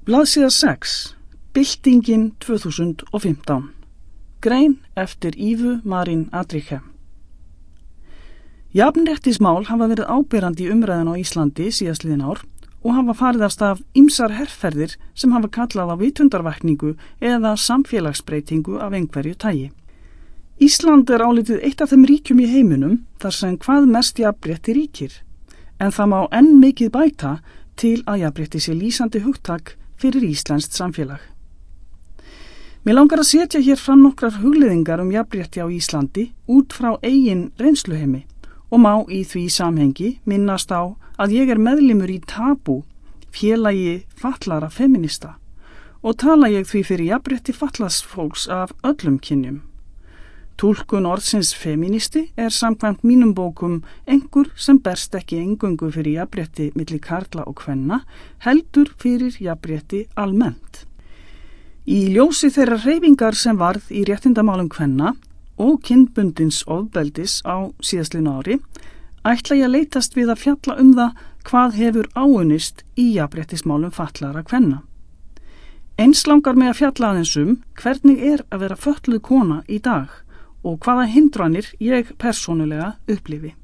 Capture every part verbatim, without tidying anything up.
Blaðsíða sex. Byltingin tvö þúsund og fimmtán. Grein eftir Ívu Marín Adrichem. Jafnréttismál hafa verið áberandi í umræðan á Íslandi síðastliðin ár og hafa farið af stað ýmsar herferðir sem hafa kallað á vitundarvakningu eða samfélagsbreytingu af einhverju tagi. Ísland er álitið eitt af þeim ríkjum í heiminum þar sem hvað mest jafnrétti ríkir, en það má enn mikið bæta til að jafnrétti sé lýsandi hugtak fyrir íslenskt samfélag. Mér langar að setja hér fram nokkrar hugleiðingar um jafnrétti á Íslandi út frá eigin reynsluheimi og má í því samhengi minnast á að ég er meðlimur í Tabú, félagi fatlaðra feminista, og tala ég því fyrir jafnrétti fatlaðs fólks af öllum kynjum. Túlkun orðsins feministi er samkvæmt mínum bókum einhver sem berst ekki eingöngu fyrir jafnrétti milli karla og kvenna, heldur fyrir jafnrétti almennt. Í ljósi þeirra hreyfingar sem varð í réttindamálum kvenna og kynbundins ofbeldis á síðastliðnu ári, ætla ég að leitast við að fjalla um það hvað hefur áunnist í jafnréttismálum fatlaðra kvenna. Eins langar mig að fjalla aðeins um hvernig er að vera fötluð kona í dag og hvaða hindranir ég persónulega upplifi.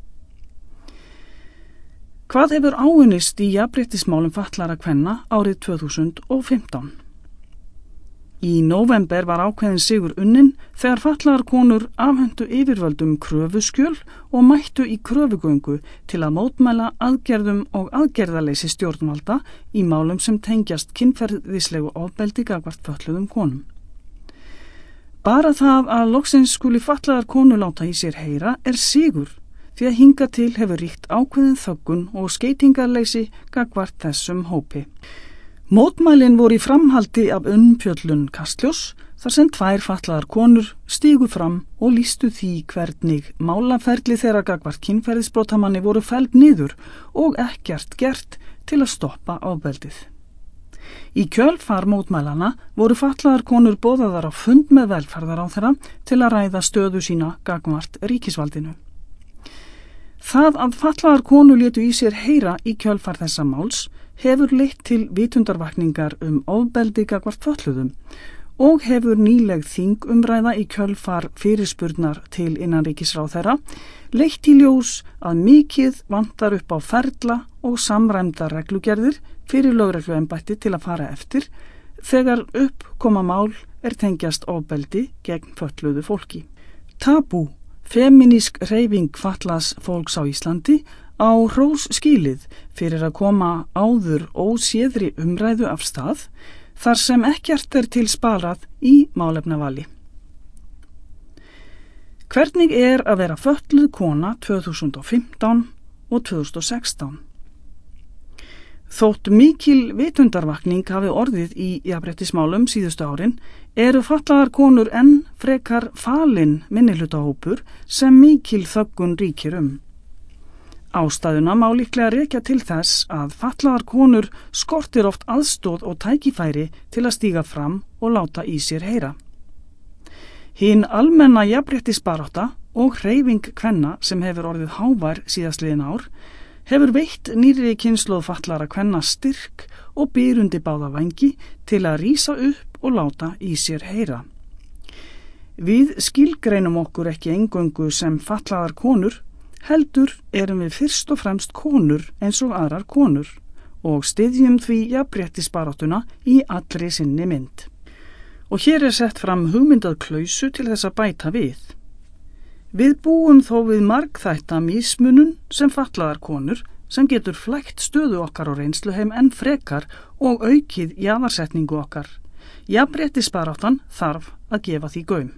Hvað hefur áunnist í jafnréttismálum fatlaðra kvenna árið tvö þúsund og fimmtán? Í nóvember var ákveðin sigur unnin þegar fatlaðar konur afhentu yfirvöldum kröfuskjöl og mættu í kröfugöngu til að mótmæla aðgerðum og aðgerðaleysi stjórnvalda í málum sem tengjast kynferðislegu ofbeldi gagnvart fötluðum konum. Bara það að loksins skuli fatlaðar konur láta í sér heyra er sigur, því að hinga til hefur ríkt ákveðin þöggun og skeytingarleysi gagnvart þessum hópi. Mótmælin voru í framhaldi af umfjöllun Kastljós, þar sem tvær fatlaðar konur stigu fram og lýstu því hvernig málaferli þeirra gagnvart kynferðisbrotamanni voru felld niður og ekkert gert til að stoppa ofbeldið. Í kjölfar mótmælana voru fatlaðar konur boðaðar á fund með velferðaráðherra til að ræða stöðu sína gagnvart ríkisvaldinu. Það að fatlaðar konur létu í sér heyra í kjölfar þessa máls hefur leitt til vitundarvakningar um ofbeldi gagnvart fötluðum og hefur nýleg þingumræða í kjölfar fyrirspurnar til innanríkisráðherra leitt í ljós að mikið vantar upp á ferla og samræmda reglugerðir fyrir lögregluembætti til að fara eftir þegar upp koma mál er tengjast ofbeldi gegn fötluðu fólki. Tabú, femínísk hreyfing fatlaðs fólks á Íslandi, á hrós skilið fyrir að koma áður óséðri umræðu af stað þar sem ekkert er til sparað í málefnavali. Hvernig er að vera fötluð kona tvö þúsund og fimmtán og tvö þúsund og sextán? Þótt mikil vitundarvakning hafi orðið í jafnréttismálum síðustu árin, eru fatlaðar konur enn frekar falin minnihlutahópur sem mikil þöggun ríkir um. Ástæðuna má líklega rekja til þess að fatlaðar konur skortir oft aðstóð og tækifæri til að stíga fram og láta í sér heyra. Hin almenna jafnréttisbarátta og hreyfing kvenna sem hefur orðið hávær síðastliðin ár hefur veitt nýrri kynslóð fatlaðra kvenna styrk og byrundi báða vængi til að rísa upp og láta í sér heyra. Við skilgreinum okkur ekki eingöngu sem fatlaðar konur, heldur erum við fyrst og fremst konur eins og aðrar konur og styðjum því jafnréttisbaráttuna í allri sinni mynd. Og hér er sett fram hugmyndað klausu til þess að bæta við. Við búum þó við margþætta mismunun sem fatlaðar konur sem getur flækt stöðu okkar og reynsluheim enn frekar og aukið jaðarsetningu okkar. Jafnréttisbaráttan þarf að gefa því gaum.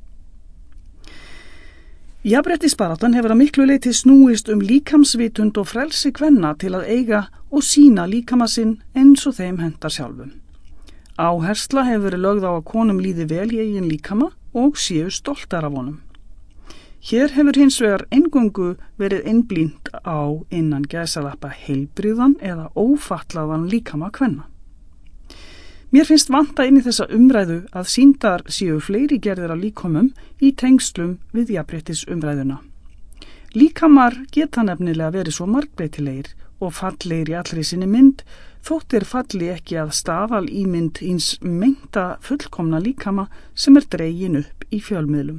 Jafnréttisbaráttan hefur að miklu leyti snúist um líkamsvitund og frelsi kvenna til að eiga og sína líkama sinn eins og þeim hentar sjálfum. Áhersla hefur verið lögð á að konum líði vel í eigin líkama og séu stoltar af honum. Hér hefur hins vegar eingöngu verið einblínt á innan gæsalappa heilbrigðan eða ófatlaðan líkama kvenna. Mér finnst vanta inn í þessa umræðu að sýndar séu fleiri gerðir af líkömum í tengslum við jafnréttis umræðuna. Líkamar geta nefnilega verið svo margbreytilegir og fallegir í allri sinni mynd þóttir falli ekki að staðal ímynd hins meinta fullkomna líkama sem er dregin upp í fjölmiðlum.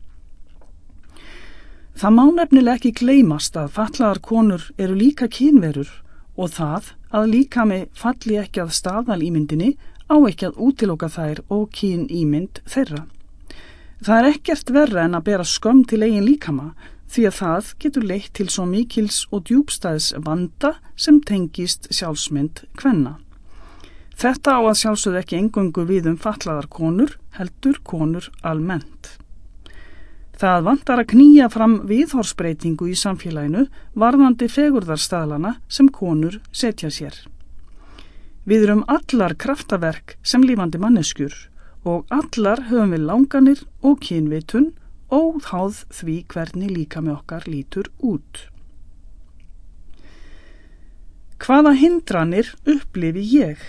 Það má nefnilega ekki gleymast að fatlaðar konur eru líka kynverur og það að líkami falli ekki að staðal ímyndinni á ekki að útiloka þær og kyn ímynd þeirra. Það er ekkert verra en að bera skömm til eigin líkama því að það getur leitt til svo mikils og djúpstæðs vanda sem tengist sjálfsmynd kvenna. Þetta á að sjálfsögðu ekki eingöngu við um fatlaðar konur, heldur konur almennt. Það vantar að knýja fram viðhorfsbreytingu í samfélaginu varðandi fegurðarstaðlana sem konur setja sér. Við erum allar kraftaverk sem lifandi manneskjur og allar höfum við langanir og kynvitun óháð því hvernig líkami okkar lítur út. Hvaða hindranir upplifi ég?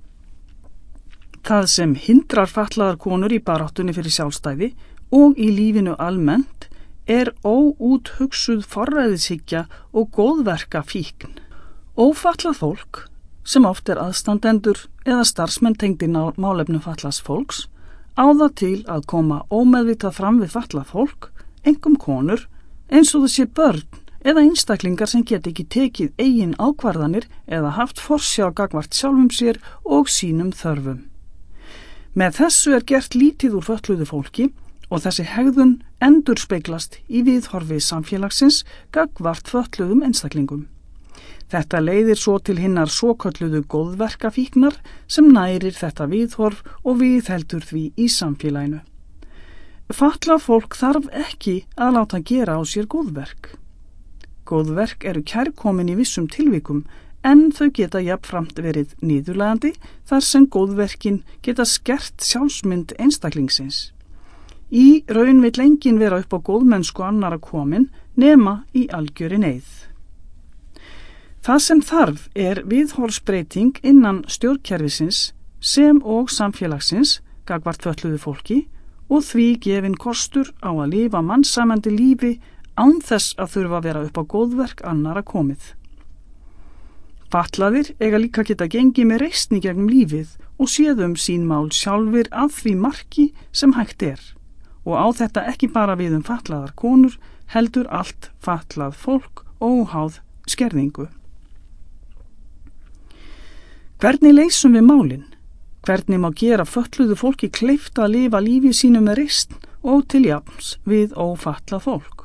Það sem hindrar fatlaðar konur í baráttunni fyrir sjálfstæði og í lífinu almennt er óúthugsuð forræðishyggja og góðverka fíkn. Ófatlað fólk, sem oft er aðstandendur eða starfsmenn tengdir málefnum fatlaðs fólks, á það til að koma ómeðvitað fram við fatlað fólk, einkum konur, eins og það sé börn eða einstaklingar sem get ekki tekið eigin ákvarðanir eða haft forsjá gagnvart sjálfum sér og sínum þörfum. Með þessu er gert lítið úr fötluðu fólki og þessi hegðun endurspeglast í viðhorfi samfélagsins gagnvart fötluðum einstaklingum. Þetta leiðir svo til hinnar svokölluðu góðverkafíknar sem nærir þetta viðhorf og viðheldur því í samfélaginu. Fatlað fólk þarf ekki að láta gera á sér góðverk. Góðverk eru kærkomin í vissum tilvikum en þau geta jafnframt verið niðurlægandi þar sem góðverkin geta skert sjálfsmynd einstaklingsins. Í raun vill enginn vera upp á góðmennsku annara komin nema í algjöri neyð. Það sem þarf er viðhorfsbreyting innan stjórnkerfisins sem og samfélagsins gagnvart fötluðu fólki og því gefin kostur á að lifa mannsæmandi lífi án þess að þurfa að vera upp á góðverk annara komið. Fatlaðir eiga líka geta gengið með reisni gegnum lífið og séðum sín mál sjálfir að því marki sem hægt er og á þetta ekki bara við um fatlaðar konur heldur allt fatlað fólk óháð skerðingu. Hvernig leysum við málin? Hvernig má gera fötluðu fólki kleift að lifa lífi sínu með reisn og til jafns við ófatlað fólk?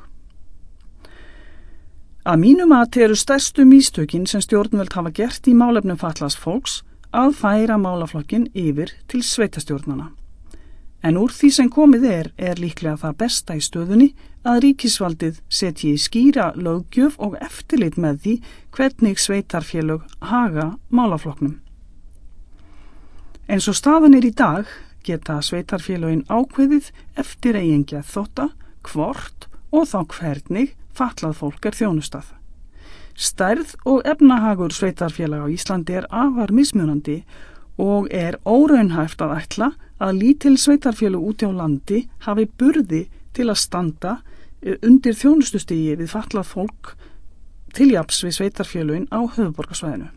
Að mínu mati eru stærstu místökin sem stjórnvöld hafa gert í málefnum fatlaðs fólks að færa málaflokkin yfir til sveitastjórnana. En úr því sem komið er, er líklega það besta í stöðunni að ríkisvaldið setji skýra löggjöf og eftirlit með því hvernig sveitarfélög haga málaflokknum. Eins og staðan er í dag geta sveitarfélögin ákveðið eftir eigin geðþótta, hvort og þá hvernig fatlað fólk er þjónustað. Stærð og efnahagur sveitarfélaga á Íslandi er afar mismunandi og er óraunhæft að ætla að lítil sveitarfélög úti á landi hafi burði til að standa undir þjónustustigi við fatlað fólk til jafns við sveitarfélögin á höfuðborgarsvæðinu.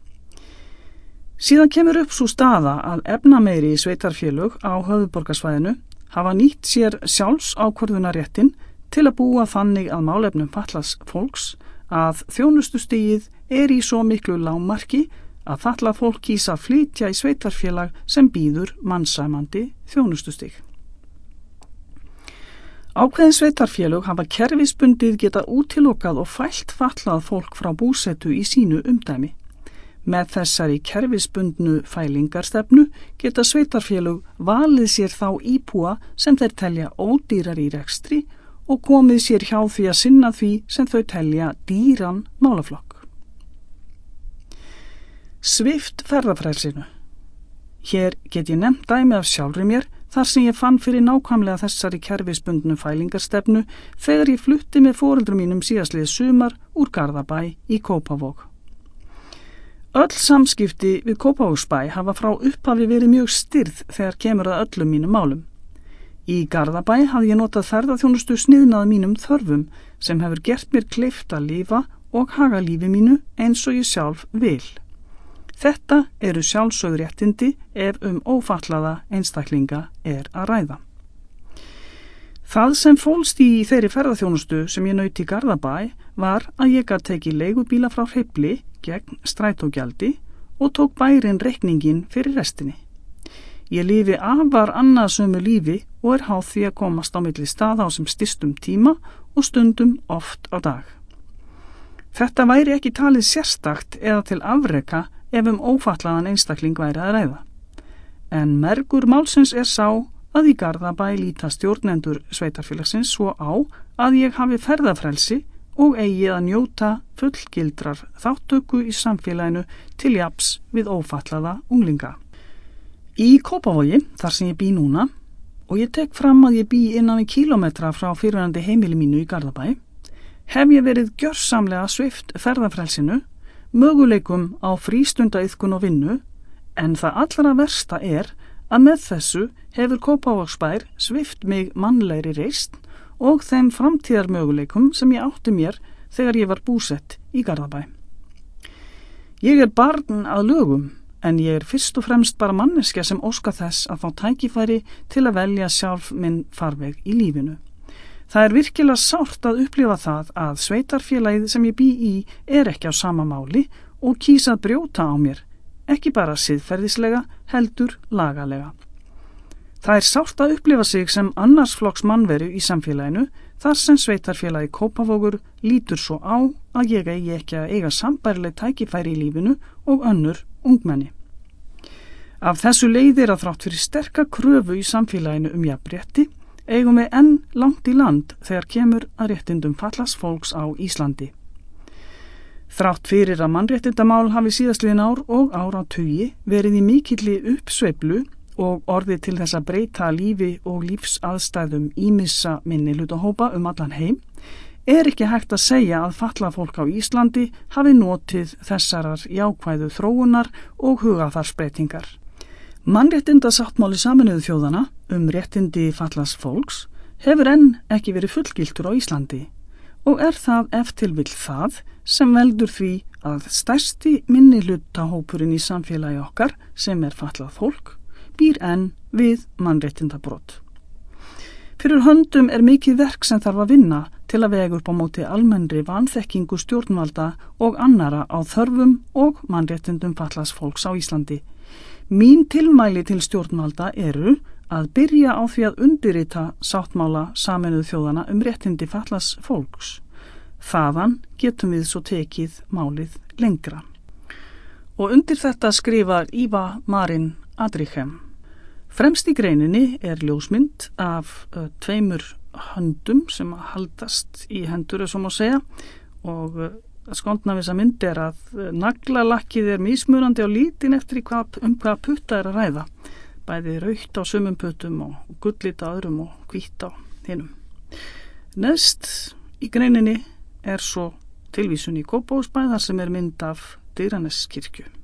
Síðan kemur upp svo staða að efnameiri sveitarfélög á höfuðborgarsvæðinu hafa nýtt sér sjálfs ákvörðunarréttin til að búa þannig að málefnum fatlaðs fólks að þjónustustigið er í svo miklu lágmarki að fatlað fólk kýsa að flytja í sveitarfélag sem býður mannsæmandi þjónustustig. Ákveðin sveitarfélög hafa kerfisbundið geta útilokað og fælt fatlað fólk frá búsetu í sínu umdæmi. Með þessari kerfisbundnu fælingarstefnu geta sveitarfélög valið sér þá íbúa sem þeir telja ódýrar í rekstri og komið sér hjá því að sinna því sem þau telja dýran málaflokk. Svipt ferðafrelsinu. Hér get ég nefnt dæmi af sjálfri mér þar sem ég fann fyrir nákvæmlega þessari kerfisbundnu fælingarstefnu þegar ég flutti með foreldrum mínum síðastlið sumar úr Garðabæ í Kópavog. Öll samskipti við Kópavogsbæ hafa frá upphafi verið mjög stirð þegar kemur að öllum mínum málum. Í Garðabæ hafði ég notað ferðaþjónustu sniðnað mínum þörfum sem hefur gert mér kleift að lifa og haga lífi mínu eins og ég sjálf vil. Þetta eru sjálfsögð réttindi ef um ófatlaða einstaklinga er að ræða. Það sem fólst í þeirri ferðaþjónustu sem ég naut í Garðabæ var að ég gat tekið leigubíla frá Hreyfli gegn strætógjaldi og tók bærinn reikningin fyrir restinni. Ég lifi afar annaðsömu lífi og er háð því að komast á milli staða á sem stystum tíma og stundum oft á dag. Þetta væri ekki talið sérstakt eða til afreka ef um ófatlaðan einstakling væri að ræða. En mergur málsins er sá að í Garðabæ líta stjórnendur sveitarfélagsins svo á að ég hafi ferðafrelsi og eigi að njóta fullgildrar þáttöku í samfélaginu til jafns við ófatlaða unglinga. Í Kópavogi, þar sem ég bý núna, og ég tek fram að ég bý innan við kílómetra frá fyrrverandi heimili mínu í Garðabæ, hef ég verið gjörsamlega svipt ferðafrelsinu, möguleikum á frístundaiðkun og vinnu, en það allra versta er að með þessu hefur Kópavogsbær svipt mig mannlegri reisn og þeim framtíðarmöguleikum sem ég átti mér þegar ég var búsett í Garðabæ. Ég er barn að lögum, en ég er fyrst og fremst bara manneskja sem óska þess að fá tækifæri til að velja sjálf minn farveg í lífinu. Það er virkilega sárt að upplifa það að sveitarfélagið sem ég bý í er ekki á sama máli og kýsa að brjóta á mér, ekki bara siðferðislega, heldur lagalega. Það er sárt að upplifa sig sem annars flokks mannveru í samfélaginu þar sem sveitarfélagi Kópavogur lítur svo á að ég eigi ekki að eiga sambærileg tækifæri í lífinu og önnur ungmenni. Af þessu leiðir að þrátt fyrir sterka kröfu í samfélaginu um jafnrétti eigum við enn langt í land þegar kemur að réttindum fatlaðs fólks á Íslandi. Þrátt fyrir að mannréttindamál hafi síðastliðin ár og áratugi verið í mikilli uppsveiflu og orðið til þess að breyta lífi og lífsaðstæðum ýmissa minnihlutahópa um allan heim, er ekki hægt að segja að fatlað fólk á Íslandi hafi notið þessarar jákvæðu þróunar og hugarfarsbreytingar. Mannréttindasáttmáli Sameinuðu þjóðanna um réttindi fatlaðs fólks hefur enn ekki verið fullgiltur á Íslandi og er það ef til vill það sem veldur því að stærsti minnihlutahópurinn í samfélagi okkar sem er fatlað fólk býr enn við mannréttindabrot. Fyrir höndum er mikið verk sem þarf að vinna til að vega upp á móti almennri vanþekkingu stjórnvalda og annara á þörfum og mannréttindum fatlaðs fólks á Íslandi. Mín tilmæli til stjórnvalda eru að byrja á því að undirrita sáttmála Sameinuðu þjóðanna um réttindi fatlaðs fólks. Þaðan getum við svo tekið málið lengra. Og undir þetta skrifar Íva Marin Adrichem. Fremst í greininni er ljósmynd af uh, tveimur höndum sem haldast í hendur, sem má segja, og uh, skondna við þessa mynd er að uh, naglalakkið er mismunandi á lítin eftir hvað, um hvað putta er að ræða. Bæði rautt á sumum puttum og gullit á öðrum og hvítt á hinum. Neðst í greininni er svo tilvísun í Kópavogsbæ þar sem er mynd af Digraneskirkju.